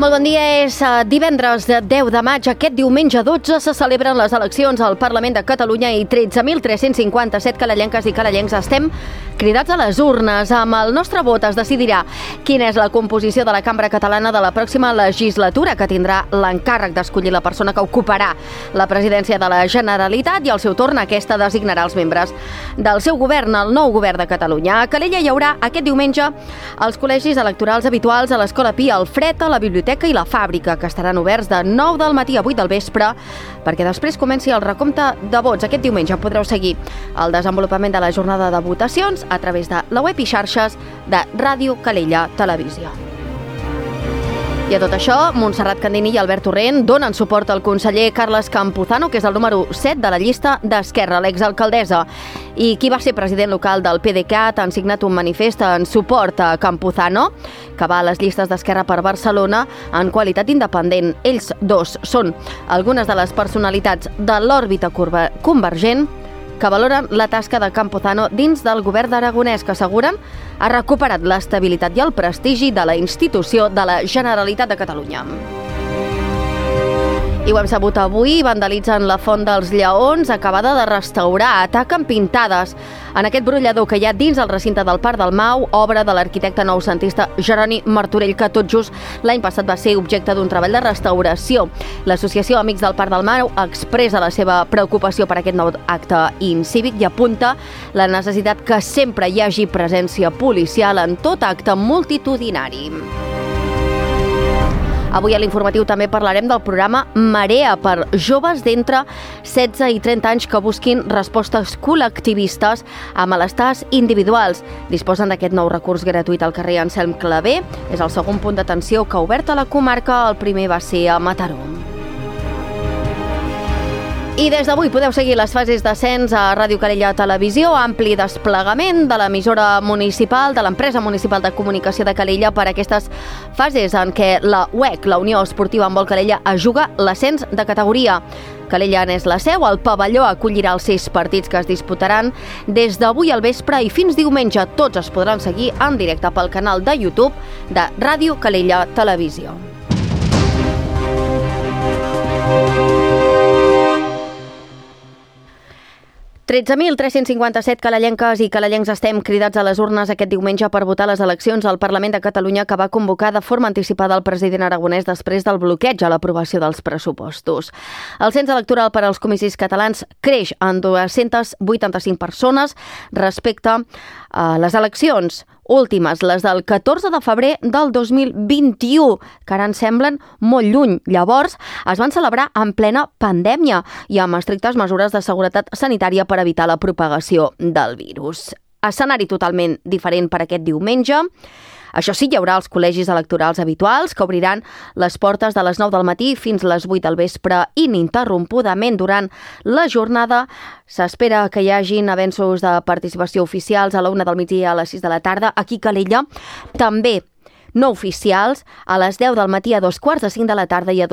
Molt bon dia, és divendres 10 de maig. Aquest diumenge 12 se celebren les eleccions al Parlament de Catalunya i 13.357 calellenques i calellencs estem cridats a les urnes. Amb el nostre vot es decidirà quina és la composició de la Cambra Catalana de la pròxima legislatura, que tindrà l'encàrrec d'escollir la persona que ocuparà la presidència de la Generalitat i al seu torn aquesta designarà els membres del seu govern, el nou govern de Catalunya. A Calella hi haurà aquest diumenge els col·legis electorals habituals a l'Escola Pia Alfred, a la Biblioteca i la Fàbrica, que estaran oberts de 9 del matí a 8 del vespre, perquè després comenci el recompte de vots. Aquest diumenge podreu seguir el desenvolupament de la jornada de votacions a través de la web i xarxes de Ràdio Calella Televisió. I a tot això, Montserrat Candini i Albert Torrent donen suport al conseller Carles Campuzano, que és el número 7 de la llista d'Esquerra, l'exalcaldessa. I qui va ser president local del PDeCAT han signat un manifest en suport a Campuzano, que va a les llistes d'Esquerra per Barcelona en qualitat independent. Ells dos són algunes de les personalitats de l'òrbita convergent que valoren la tasca de Campuzano dins del govern d'Aragonès, que asseguren ha recuperat l'estabilitat i el prestigi de la institució de la Generalitat de Catalunya. I ho hem sabut avui, vandalitzen la Font dels Lleons, acabada de restaurar, ataquen pintades en aquest brollador que hi ha dins el recinte del Parc del Mau, obra de l'arquitecte noucentista Jeroni Martorell, que tot just l'any passat va ser objecte d'un treball de restauració. L'Associació Amics del Parc del Mau expressa la seva preocupació per aquest nou acte incívic i apunta la necessitat que sempre hi hagi presència policial en tot acte multitudinari. Avui a l'informatiu també parlarem del programa Marea per joves d'entre 16 i 30 anys que busquin respostes col·lectivistes a malestars individuals. Disposen d'aquest nou recurs gratuït al carrer Anselm Clavé. És el segon punt d'atenció que ha obert a la comarca. El primer va ser a Mataró. I des d'avui podeu seguir les fases d'ascens a Ràdio Calella Televisió, ampli desplegament de l'emissora municipal, de l'empresa municipal de comunicació de Calella per aquestes fases en què la UEC, la Unió Esportiva Handbol Calella, es juga l'ascens de categoria. Calella n'és la seu, el pavelló acollirà els 6 partits que es disputaran des d'avui al vespre i fins diumenge. Tots es podran seguir en directe pel canal de YouTube de Ràdio Calella Televisió. (13.357 calellenques i calellencs estem cridats a les urnes aquest diumenge per votar les eleccions al Parlament de Catalunya que va convocar de forma anticipada el president aragonès després del bloqueig a l'aprovació dels pressupostos. El cens electoral per als comicis catalans creix en 285 persones respecte a les eleccions últimes, les del 14 de febrer del 2021, que ara ens semblen molt lluny. Llavors, es van celebrar en plena pandèmia i amb estrictes mesures de seguretat sanitària per evitar la propagació del virus. Escenari totalment diferent per aquest diumenge. Això sí, hi haurà els col·legis electorals habituals que obriran les portes de les 9 del matí fins les 8 del vespre ininterrompudament durant la jornada. S'espera que hi hagin avenços de participació oficials a la 1 del migdia a les 6 de la tarda. Aquí a Calella també no oficials a les 10 del matí a 2:45 de la tarda i a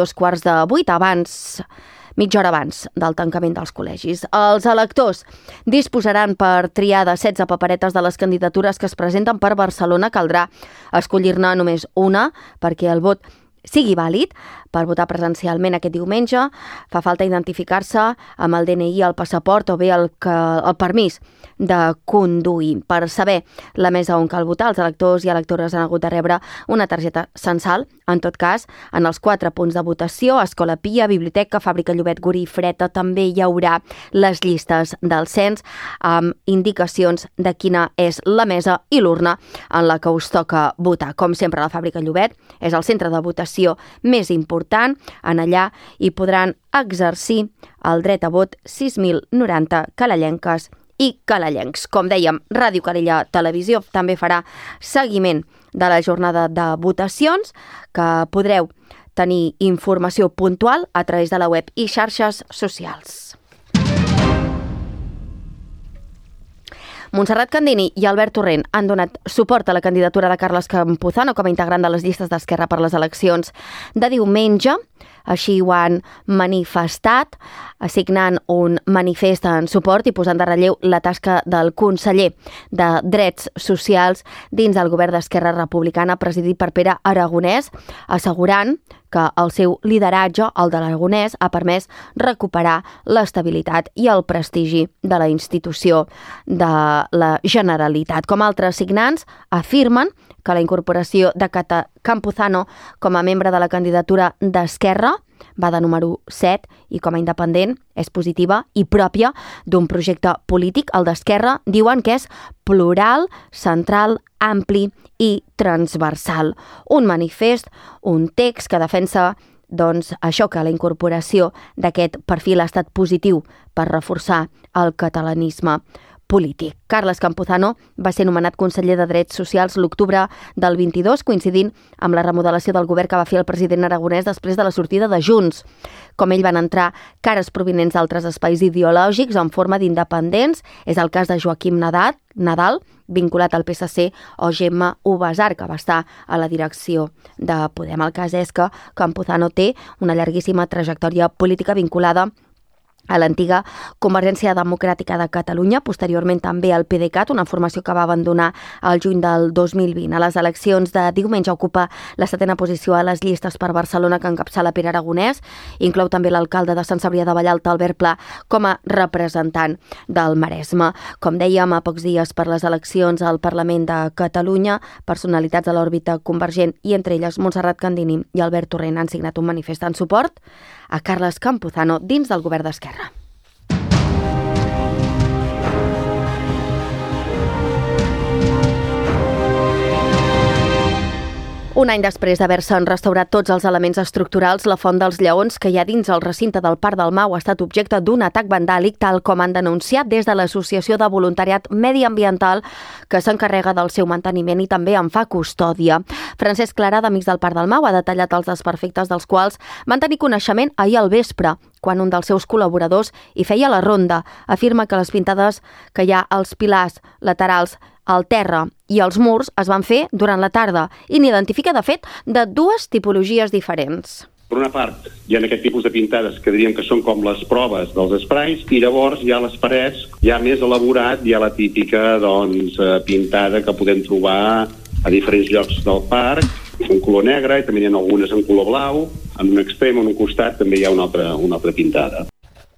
2:45 mitja hora abans del tancament dels col·legis. Els electors disposaran per triar de 16 paperetes de les candidatures que es presenten per Barcelona. Caldrà escollir-ne només una perquè el vot sigui vàlid. Per votar presencialment aquest diumenge fa falta identificar-se amb el DNI, el passaport o bé el permís de conduir. Per saber la mesa on cal votar, els electors i electores han hagut de rebre una targeta censal. En tot cas, en els 4 punts de votació, Escola Pia, Biblioteca, Fàbrica Llobet, Gurí i Freta, també hi haurà les llistes del cens amb indicacions de quina és la mesa i l'urna en la que us toca votar. Com sempre, la Fàbrica Llobet és el centre de votació més important. En allà hi podran exercir el dret a vot 6.090 calellenques i calellencs. Com dèiem, Ràdio Calella Televisió també farà seguiment de la jornada de votacions, que podreu tenir informació puntual a través de la web i xarxes socials. Montserrat Candini i Albert Torrent han donat suport a la candidatura de Carles Campuzano com a integrant de les llistes d'Esquerra per les eleccions de diumenge. Així ho han manifestat, assignant un manifest en suport i posant de relleu la tasca del conseller de Drets Socials dins del govern d'Esquerra Republicana presidit per Pere Aragonès, assegurant que el seu lideratge, el de l'Aragonès, ha permès recuperar l'estabilitat i el prestigi de la institució de la Generalitat. Com altres signants, afirmen que la incorporació de Cata Campuzano com a membre de la candidatura d'Esquerra va de número 7 i com a independent és positiva i pròpia d'un projecte polític. El d'Esquerra diuen que és plural, central, ampli i transversal. Un manifest, un text que defensa això, que la incorporació d'aquest perfil ha estat positiu per reforçar el catalanisme polític. Carles Campuzano va ser nomenat conseller de Drets Socials l'octubre del 22, coincidint amb la remodelació del govern que va fer el president Aragonès després de la sortida de Junts. Com ell van entrar cares provinents d'altres espais ideològics en forma d'independents. És el cas de Joaquim Nadal, vinculat al PSC, o Gemma Ubasart, que va estar a la direcció de Podem. El cas és que Campuzano té una llarguíssima trajectòria política vinculada a l'antiga Convergència Democràtica de Catalunya, posteriorment també al PDeCAT, una formació que va abandonar al juny del 2020. A les eleccions de diumenge ocupa la 7ª posició a les llistes per Barcelona que encapçala Pere Aragonès. Inclou també l'alcalde de Sant Cebrià de Vallalta, Albert Pla, com a representant del Maresme. Com dèiem, a pocs dies per les eleccions al Parlament de Catalunya, personalitats de l'òrbita convergent i entre elles Montserrat Candini i Albert Torrent han signat un manifest en suport a Carles Campuzano dins del govern d'Esquerra. Un any després d'haver-se'n restaurat tots els elements estructurals, la Font dels Lleons, que hi ha dins el recinte del Parc del Mau, ha estat objecte d'un atac vandàlic, tal com han denunciat des de l'Associació de Voluntariat Mediambiental, que s'encarrega del seu manteniment i també en fa custòdia. Francesc Clarà, d'Amics del Parc del Mau, ha detallat els desperfectes dels quals van tenir coneixement ahir al vespre, quan un dels seus col·laboradors hi feia la ronda. Afirma que les pintades que hi ha als pilars laterals, al terra i als murs es van fer durant la tarda i n'identifica, de fet, de dues tipologies diferents. Per una part, hi ha aquest tipus de pintades que diríem que són com les proves dels esprais, i llavors hi ha les parets, ja més elaborat, hi ha la típica pintada que podem trobar a diferents llocs del parc, en color negre, i també hi ha algunes en color blau. En un extrem, en un costat, també hi ha una altra pintada.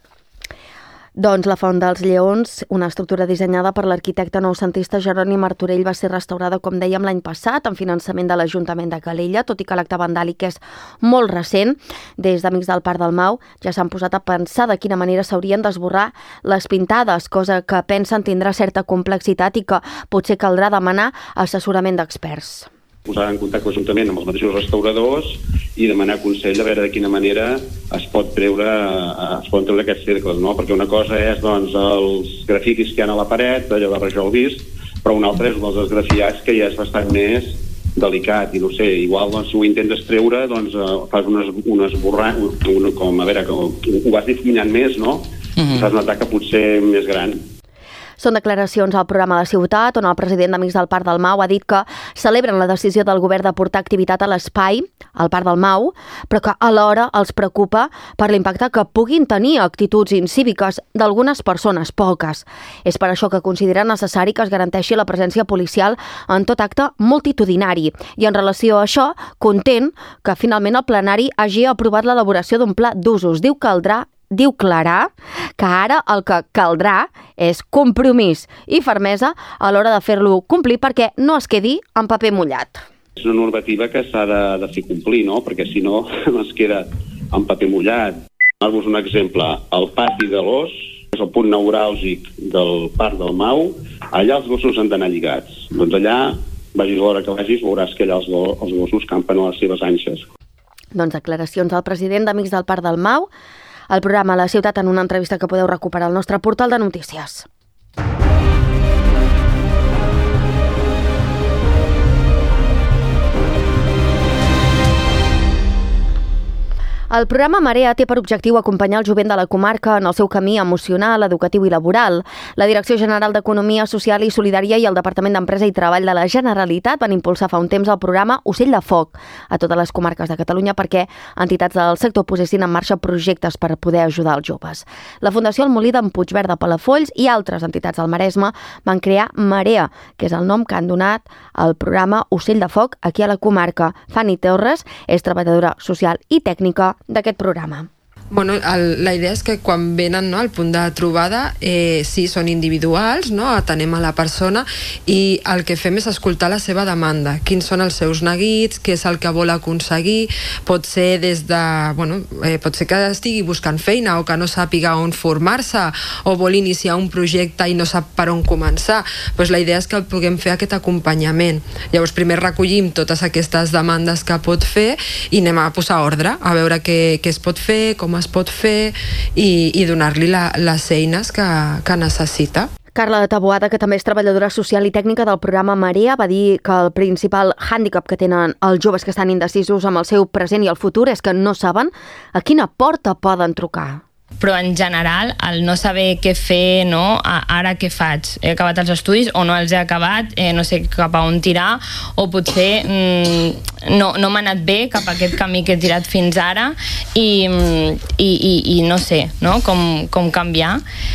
Doncs la Font dels Lleons, una estructura dissenyada per l'arquitecte noucentista Jeroni Martorell, va ser restaurada, com dèiem, l'any passat, amb finançament de l'Ajuntament de Calella, tot i que l'acte vandàlic és molt recent. Des d'Amics del Parc del Mau ja s'han posat a pensar de quina manera s'haurien d'esborrar les pintades, cosa que pensen tindrà certa complexitat i que potser caldrà demanar assessorament d'experts. Posar en contacte l'Ajuntament amb els mateixos restauradors i demanar consell a veure de quina manera es poden treure aquests cercles, no? Perquè una cosa és els grafitis que hi ha a la paret, allò de Rajol vist, però una altra és els esgrafiats, que ja és bastant més delicat, i no sé, igual si ho intentes treure, fas un esborrant, com a veure, que ho vas difuminant més, no? Fas un atac potser més gran. Són declaracions al programa de Ciutat, on el president d'Amics del Parc del Mau ha dit que celebren la decisió del govern de portar activitat a l'espai, al Parc del Mau, però que alhora els preocupa per l'impacte que puguin tenir actituds incíviques d'algunes persones, poques. És per això que considera necessari que es garanteixi la presència policial en tot acte multitudinari. I en relació a això, content que finalment el plenari hagi aprovat l'elaboració d'un pla d'usos. Diu Clarà que ara el que caldrà és compromís i fermesa a l'hora de fer-lo complir perquè no es quedi en paper mullat. És una normativa que s'ha de fer complir, no? Perquè si no es queda en paper mullat. Donar-vos un exemple, el pati de l'Os, que és el punt neuràlgic del Parc del Mau, allà els gossos han d'anar lligats. Doncs allà, vagis a l'hora que vagis, veuràs que allà els gossos campen a les seves anxes. Doncs declaracions del president d'Amics del Parc del Mau, al programa La Ciutat, en una entrevista que podeu recuperar al nostre portal de notícies. El programa Marea té per objectiu acompanyar el jovent de la comarca en el seu camí emocional, educatiu i laboral. La Direcció General d'Economia Social i Solidària i el Departament d'Empresa i Treball de la Generalitat van impulsar fa un temps el programa Ocell de Foc a totes les comarques de Catalunya perquè entitats del sector posessin en marxa projectes per poder ajudar els joves. La Fundació El Molí d'en Puigverd de Palafolls i altres entitats del Maresme van crear Marea, que és el nom que han donat al programa Ocell de Foc aquí a la comarca. Fanny Torres és treballadora social i tècnica d'aquest programa. Bueno, la idea és que quan venen, no, al punt de trobada, sí, són individuals, no? Atenem a la persona i el que fem és escoltar la seva demanda, quins són els seus neguits, què és el que vol aconseguir, pot ser des de, pot ser que estigui buscant feina o que no sàpiga on formar-se o vol iniciar un projecte i no sap per on començar. Pues la idea és que puguem fer aquest acompanyament. Llavors primer recollim totes aquestes demandes que pot fer i anem a posar ordre, a veure què es pot fer, com es pot fer i donar-li les eines que necessita. Carla Taboada, que també és treballadora social i tècnica del programa Marea, va dir que el principal hàndicap que tenen els joves que estan indecisos amb el seu present i el futur és que no saben a quina porta poden trucar. Però en general el no saber què fer, no? Ara què faig? He acabat els estudis o no els he acabat, no sé cap a on tirar, o potser no m'ha anat bé cap a aquest camí que he tirat fins ara i no sé, no? Com canviar,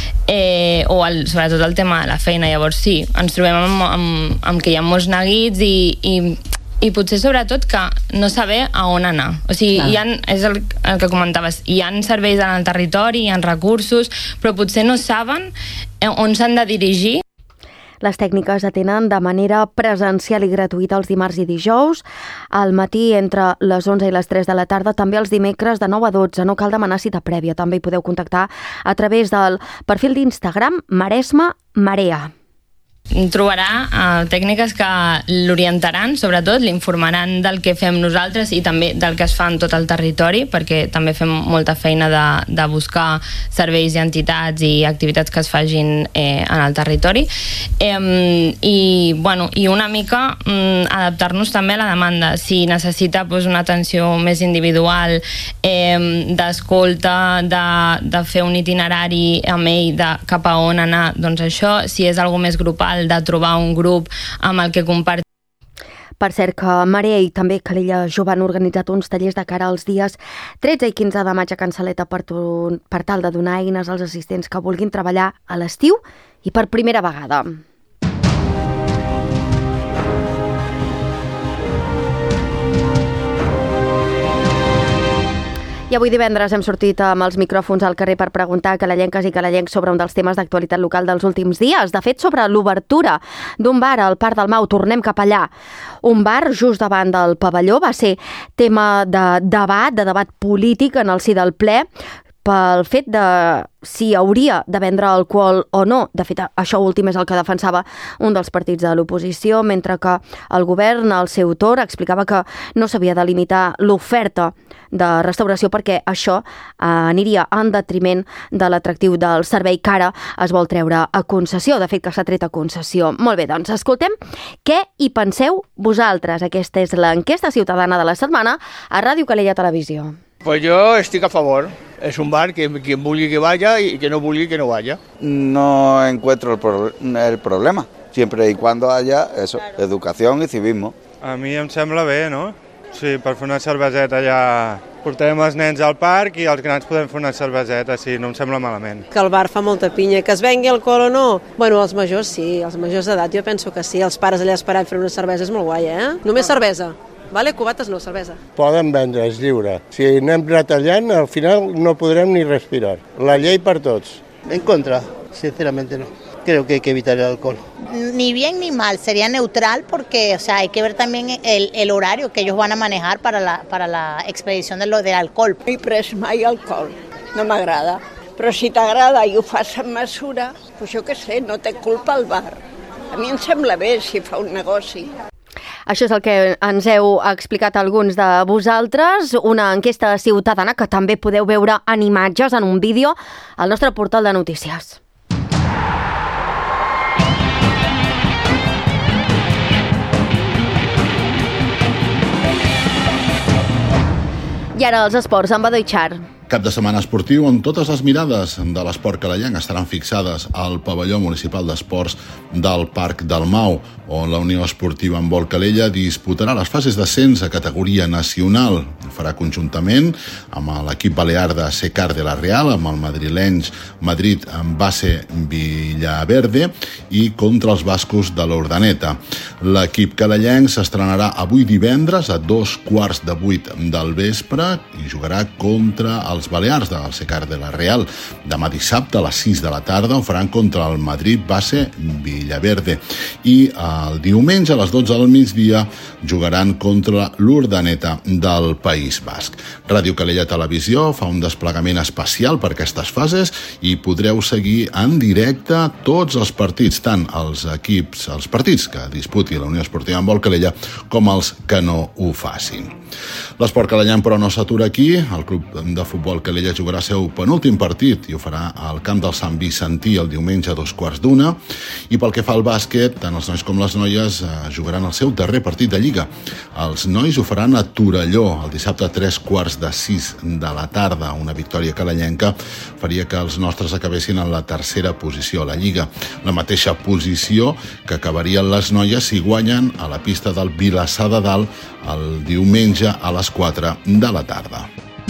sobretot el tema de la feina. Llavors sí, ens trobem amb que hi ha molts neguits i potser sobretot que no saber a on anar. O sigui, és el que comentaves, hi ha serveis en el territori, hi ha recursos, però potser no saben on s'han de dirigir. Les tècniques atenen de manera presencial i gratuïta els dimarts i dijous, al matí entre les 11 i les 3 de la tarda, també els dimecres de 9 a 12. No cal demanar cita prèvia, també hi podeu contactar a través del perfil d'Instagram Maresme Marea. Trobarà tècniques que l'orientaran, sobretot l'informaran del que fem nosaltres i també del que es fa en tot el territori, perquè també fem molta feina de buscar serveis i entitats i activitats que es facin en el territori i una mica adaptar-nos també a la demanda. Si necessita una atenció més individual, d'escolta, de fer un itinerari amb ell de cap a on anar, doncs això. Si és algo més grupal, de trobar un grup amb el que compartir. Per cert, que Marea i també Calella Jove han organitzat uns tallers de cara als dies 13 i 15 de maig a Can Saleta per tal de donar eines als assistents que vulguin treballar a l'estiu i per primera vegada. I avui divendres hem sortit amb els micròfons al carrer per preguntar a calellenques i calellencs sobre un dels temes d'actualitat local dels últims dies. De fet, sobre l'obertura d'un bar al Parc del Mau. Tornem cap allà. Un bar just davant del pavelló va ser tema de debat polític en el si del ple, pel fet de si hauria de vendre alcohol o no. De fet, això últim és el que defensava un dels partits de l'oposició, mentre que el govern, al seu torn, explicava que no s'havia de limitar l'oferta de restauració perquè això aniria en detriment de l'atractiu del servei que ara es vol treure a concessió. De fet, que s'ha tret a concessió. Molt bé, doncs escoltem què hi penseu vosaltres. Aquesta és l'enquesta ciutadana de la setmana a Ràdio Calella Televisió. Pues yo estoy a favor. Es un bar que quien vulgui que vaya y que no vulgui que no vaya. No encuentro el problema, siempre y cuando haya eso, educación y civismo. A mi em sembla bé, no? Sí, per fer una cerveseta allà. Portarem els nens al parc i els grans podem fer una cerveseta, sí, no em sembla malament. Que el bar fa molta pinya, que es vengui alcohol o no? Bueno, els majors sí, els majors d'edat jo penso que sí, els pares allà esperant fer una cervesa és molt guai, Només cervesa. Vale, cubates no, cervesa. Poden vendre, és lliure. Si anem retallant, al final no podrem ni respirar. La llei per tots. En contra, sinceramente no. Creo que hay que evitar el alcohol. Ni bien ni mal, sería neutral porque hay que ver también el horario que ellos van a manejar para la expedición del alcohol. No he pres mai alcohol, no m'agrada. Però si t'agrada i ho fas amb mesura, doncs jo què sé, no té culpa el bar. A mi em sembla bé si fa un negoci. Això és el que ens heu explicat alguns de vosaltres, una enquesta ciutadana que també podeu veure en imatges, en un vídeo, al nostre portal de notícies. I ara els esports amb Badoi Char. Cap de setmana esportiu on totes les mirades de l'esport calellenc estaran fixades al pavelló municipal d'esports del Parc del Mau, on la Unió Esportiva Handbol Calella disputarà les fases d'ascens a categoria nacional. Ho farà conjuntament amb l'equip balear de Secar de la Real, amb el madrileny Madrid amb base Villaverde i contra els bascos de l'Urdaneta. L'equip calellenc s'estrenarà avui divendres a 7:15 del vespre i jugarà contra els balears del Secar de la Real. Demà dissabte a les 6 de la tarda ho faran contra el Madrid base Villaverde i el diumenge a les 12 del migdia jugaran contra l'Urdaneta del País Basc. Ràdio Calella Televisió fa un desplegament especial per aquestes fases i podreu seguir en directe tots els partits, tant els partits que disputi la Unió Esportiva Handbol Calella com els que no ho facin. L'esport calellenc però no s'atura aquí. El club de futbol Calella jugarà el seu penúltim partit i ho farà al camp del Sant Vicentí el diumenge a 2:15. I pel que fa al bàsquet, tant els nois com les noies jugaran el seu darrer partit de Lliga. Els nois ho faran a Torelló el dissabte a 3:45 de la tarda. Una victòria calellenca faria que els nostres acabessin en la tercera posició a la Lliga. La mateixa posició que acabarien les noies si guanyen a la pista del Vilassar de Dalt el diumenge a les 4 de la tarda.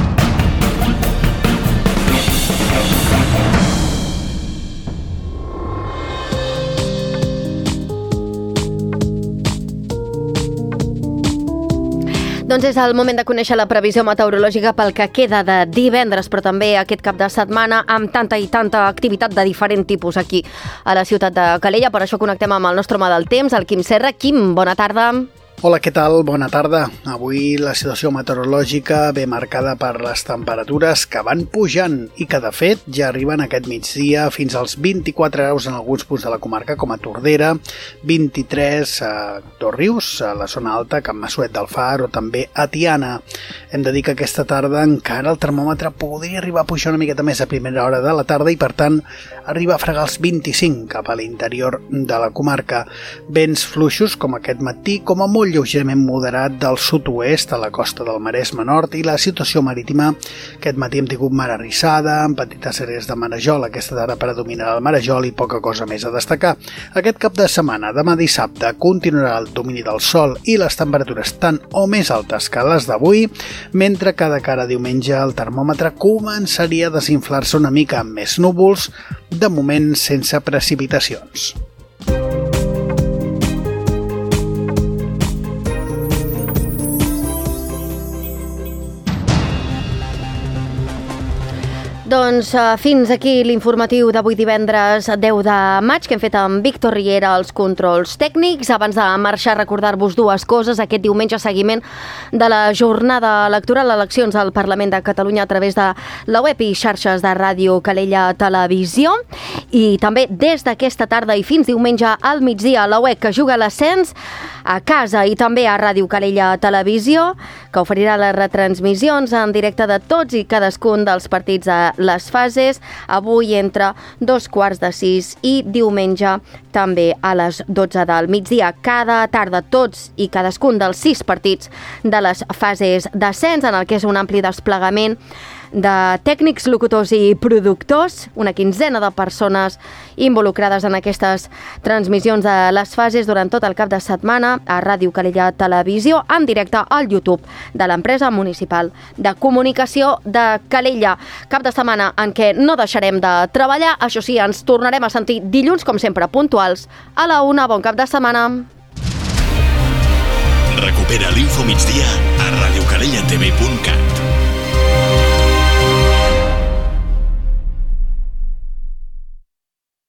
Doncs és el moment de conèixer la previsió meteorològica pel que queda de divendres, però també aquest cap de setmana amb tanta i tanta activitat de diferent tipus aquí a la ciutat de Calella. Per això connectem amb el nostre home del temps, el Quim Serra. Quim, bona tarda. Hola, què tal? Bona tarda. Avui la situació meteorològica ve marcada per les temperatures que van pujant i que, de fet, ja arriben aquest migdia fins als 24 graus en alguns punts de la comarca, com a Tordera, 23 a Dosrius, a la zona alta, Can Massuet del Far o també a Tiana. Hem de dir que aquesta tarda encara el termòmetre podria arribar a pujar una miqueta més a primera hora de la tarda i, per tant, arriba a fregar els 25 cap a l'interior de la comarca. Vents fluixos, com aquest matí, com a molt lleugerament moderat del sud-oest a la costa del Maresme Nord, i la situació marítima aquest matí hem tingut mar arrissada, amb petites àrees de marejol. Aquesta tarda predominarà el marejol i poca cosa més a destacar. Aquest cap de setmana, demà dissabte, continuarà el domini del sol i les temperatures tan o més altes que les d'avui, mentre que de cara a diumenge el termòmetre començaria a desinflar-se una mica amb més núvols, de moment sense precipitacions. Doncs fins aquí l'informatiu d'avui divendres 10 de maig que hem fet amb Víctor Riera als controls tècnics. Abans de marxar, recordar-vos dues coses. Aquest diumenge seguiment de la jornada electoral, eleccions al Parlament de Catalunya a través de la web i xarxes de Ràdio Calella Televisió. I també des d'aquesta tarda i fins diumenge al migdia la web que juga l'ascens a casa i també a Ràdio Calella Televisió, que oferirà les retransmissions en directe de tots i cadascun dels partits de les fases, avui entre 5:15 i diumenge també a les 12 del migdia. Cada tarda tots i cadascun dels 6 partits de les fases d'ascens, en el que és un ampli desplegament de tècnics, locutors i productors, una quinzena de persones involucrades en aquestes transmissions de les fases durant tot el cap de setmana a Ràdio Calella Televisió, en directe al YouTube de l'empresa municipal de comunicació de Calella. Cap de setmana en què no deixarem de treballar, això sí, ens tornarem a sentir dilluns, com sempre, puntuals a la 1. Bon cap de setmana. Recupera l'Info Migdia a radiocalellatv.cat.